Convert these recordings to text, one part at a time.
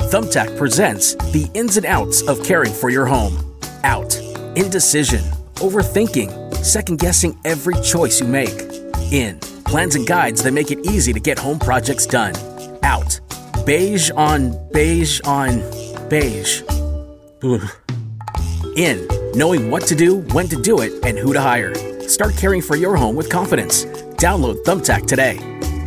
Thumbtack presents the ins and outs of caring for your home. Out. Indecision. Overthinking. Second-guessing every choice you make. In. Plans and guides that make it easy to get home projects done. Out. Beige on beige on beige. Ugh. In. Knowing what to do, when to do it, and who to hire. Start caring for your home with confidence. Download Thumbtack today.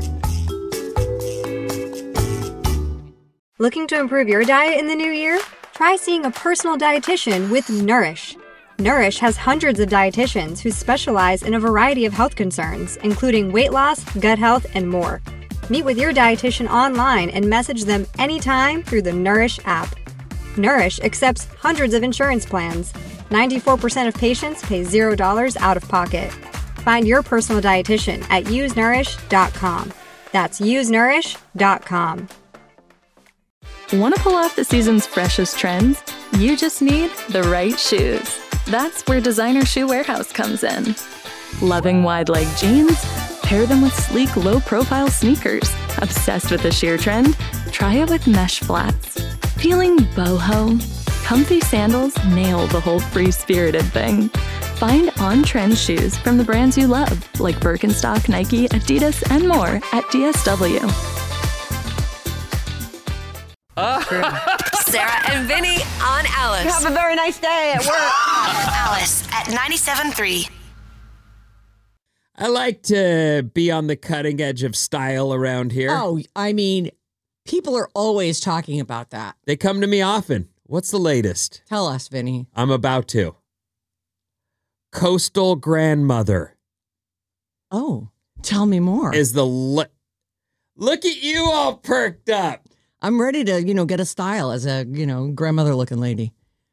Looking to improve your diet in the new year? Try seeing a personal dietitian with Nourish. Nourish has hundreds of dietitians who specialize in a variety of health concerns, including weight loss, gut health, and more. Meet with your dietitian online and message them anytime through the Nourish app. Nourish accepts hundreds of insurance plans. 94% of patients pay $0 out of pocket. Find your personal dietitian at usenourish.com. That's usenourish.com. Want to pull off the season's freshest trends? You just need the right shoes. That's where Designer Shoe Warehouse comes in. Loving wide-leg jeans? Pair them with sleek, low-profile sneakers. Obsessed with the sheer trend? Try it with mesh flats. Feeling boho? Comfy sandals nail the whole free-spirited thing. Find on-trend shoes from the brands you love, like Birkenstock, Nike, Adidas, and more at DSW. Sarah and Vinny on Alice. Have a very nice day at work. Alice at 97.3. I like to be on the cutting edge of style around here. Oh, I mean, people are always talking about that. They come to me often. What's the latest? Tell us, Vinny. I'm about to. Coastal Grandmother. Oh, tell me more. Is the look at you all perked up. I'm ready to, get a style as a, grandmother-looking lady.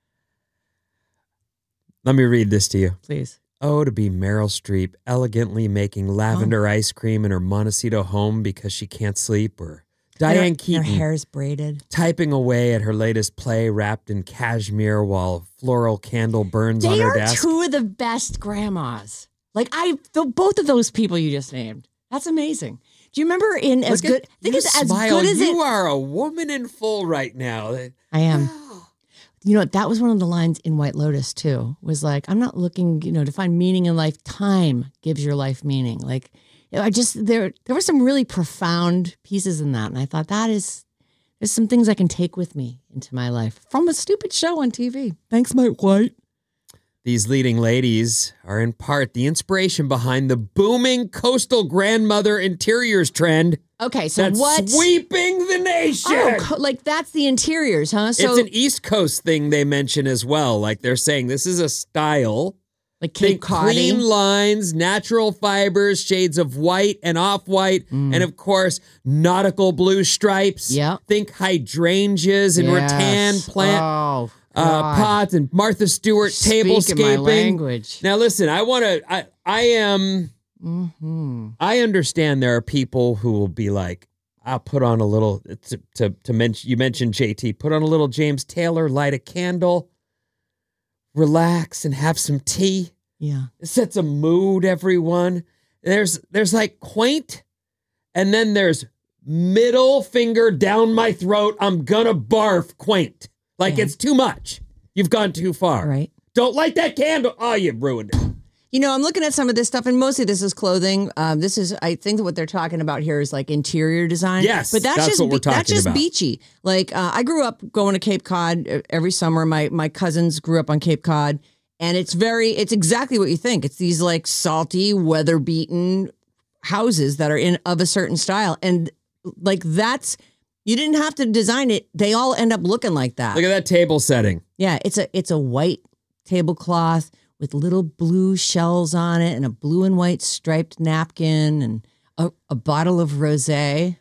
Let me read this to you. Please. Oh, to be Meryl Streep elegantly making lavender ice cream in her Montecito home because she can't sleep, or Diane Keaton. Her hair's braided. Typing away at her latest play wrapped in cashmere while a floral candle burns on her desk. They are two of the best grandmas. Both of those people you just named. That's amazing. Do you remember in As Good? I think it's As Good as It. You are a woman in full right now. I am. That was one of the lines in White Lotus too. Was like, I'm not looking, to find meaning in life. Time gives your life meaning. Like, there were some really profound pieces in that, and I thought there's some things I can take with me into my life from a stupid show on TV. Thanks, Mike White. These leading ladies are in part the inspiration behind the booming coastal grandmother interiors trend. Okay, so that's sweeping the nation. Oh, that's the interiors, huh? So it's an East Coast thing they mention as well. Like they're saying this is a style. Like Cape Cod. Clean lines, natural fibers, shades of white and off-white, and of course, nautical blue stripes. Yeah. Think hydrangeas and rattan plant. Pots and Martha Stewart tablescaping. My language. Now listen, I understand there are people who will be like, I'll put on a little, to mention, you mentioned JT, put on a little James Taylor, light a candle, relax and have some tea. Yeah. It sets a mood, everyone. There's like quaint, and then there's middle finger down my throat, I'm gonna barf quaint. Like, it's too much. You've gone too far. Right. Don't light that candle. Oh, you ruined it. I'm looking at some of this stuff, and mostly this is clothing. I think that what they're talking about here is like interior design. Yes, but that's just what we're talking that's just about. Beachy. Like, I grew up going to Cape Cod every summer. My cousins grew up on Cape Cod, and it's exactly what you think. It's these like salty, weather-beaten houses that are of a certain style, and like that's. You didn't have to design it. They all end up looking like that. Look at that table setting. Yeah, it's a white tablecloth with little blue shells on it and a blue and white striped napkin and a bottle of rosé.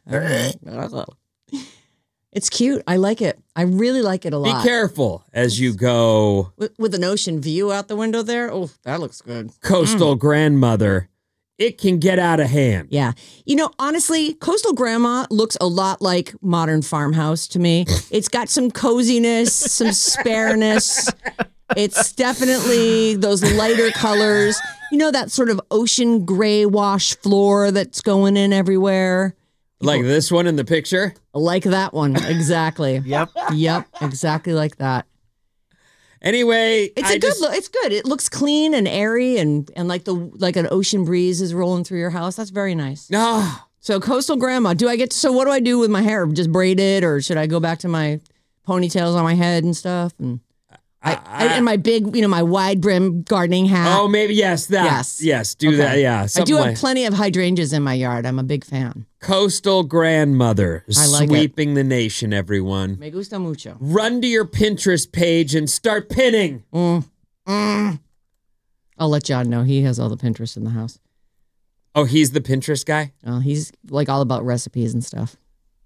It's cute. I like it. I really like it a lot. Be careful as you go. With an ocean view out the window there. Oh, that looks good. Coastal grandmother. It can get out of hand. Yeah. Honestly, coastal grandma looks a lot like modern farmhouse to me. It's got some coziness, some spareness. It's definitely those lighter colors. That sort of ocean gray wash floor that's going in everywhere. Like this one in the picture? Like that one. Exactly. Yep. Yep. Exactly like that. Anyway, It's good. It looks clean and airy and like an ocean breeze is rolling through your house. That's very nice. Ah, So coastal grandma, so what do I do with my hair? Just braid it, or should I go back to my ponytails on my head and stuff? And and my big, my wide brim gardening hat. oh, maybe yes, that. Yes, do that. Yeah, I something do have like plenty of hydrangeas in my yard. I'm a big fan. coastal grandmother I like sweeping the nation. Everyone, Me gusta mucho. run to your Pinterest page and start pinning. I'll let John know. He has all the Pinterest in the house. Oh, he's the Pinterest guy. He's like all about recipes and stuff.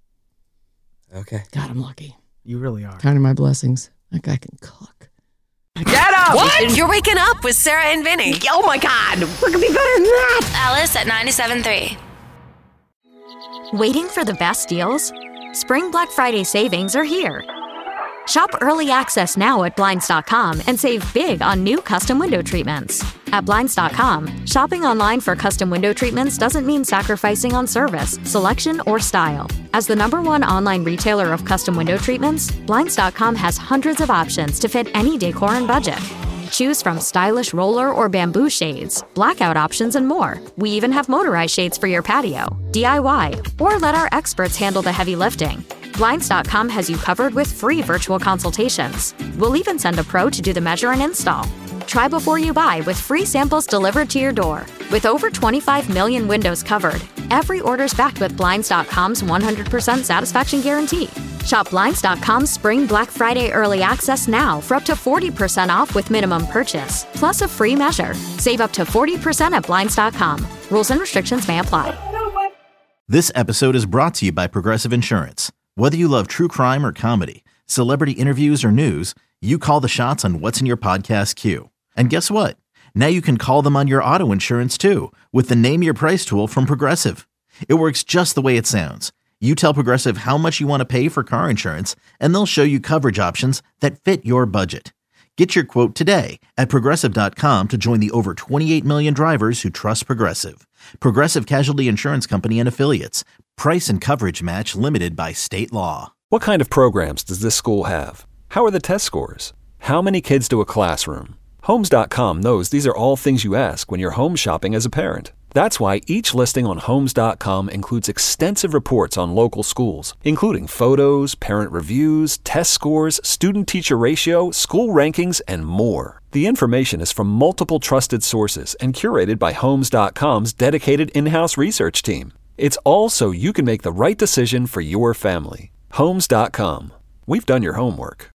Okay. God, I'm lucky. You really are. Counting my blessings. That guy can cook. Get up! What? You're waking up with Sarah and Vinny. Oh my God, we're gonna be better than that. Alice at 97.3. Waiting for the best deals? Spring Black Friday savings are here. Shop early access now at Blinds.com and save big on new custom window treatments. At Blinds.com, shopping online for custom window treatments doesn't mean sacrificing on service, selection, or style. As the #1 online retailer of custom window treatments, Blinds.com has hundreds of options to fit any decor and budget. Choose from stylish roller or bamboo shades, blackout options, and more. We even have motorized shades for your patio, DIY, or let our experts handle the heavy lifting. Blinds.com has you covered with free virtual consultations. We'll even send a pro to do the measure and install. Try before you buy with free samples delivered to your door. With over 25 million windows covered, every order's backed with Blinds.com's 100% satisfaction guarantee. Shop Blinds.com's Spring Black Friday early access now for up to 40% off with minimum purchase, plus a free measure. Save up to 40% at Blinds.com. Rules and restrictions may apply. This episode is brought to you by Progressive Insurance. Whether you love true crime or comedy, celebrity interviews or news, you call the shots on what's in your podcast queue. And guess what? Now you can call them on your auto insurance too with the Name Your Price tool from Progressive. It works just the way it sounds. You tell Progressive how much you want to pay for car insurance, and they'll show you coverage options that fit your budget. Get your quote today at Progressive.com to join the over 28 million drivers who trust Progressive. Progressive Casualty Insurance Company and Affiliates. Price and coverage match limited by state law. What kind of programs does this school have? How are the test scores? How many kids do a classroom? Homes.com knows these are all things you ask when you're home shopping as a parent. That's why each listing on Homes.com includes extensive reports on local schools, including photos, parent reviews, test scores, student-teacher ratio, school rankings, and more. The information is from multiple trusted sources and curated by Homes.com's dedicated in-house research team. It's all so you can make the right decision for your family. Homes.com. We've done your homework.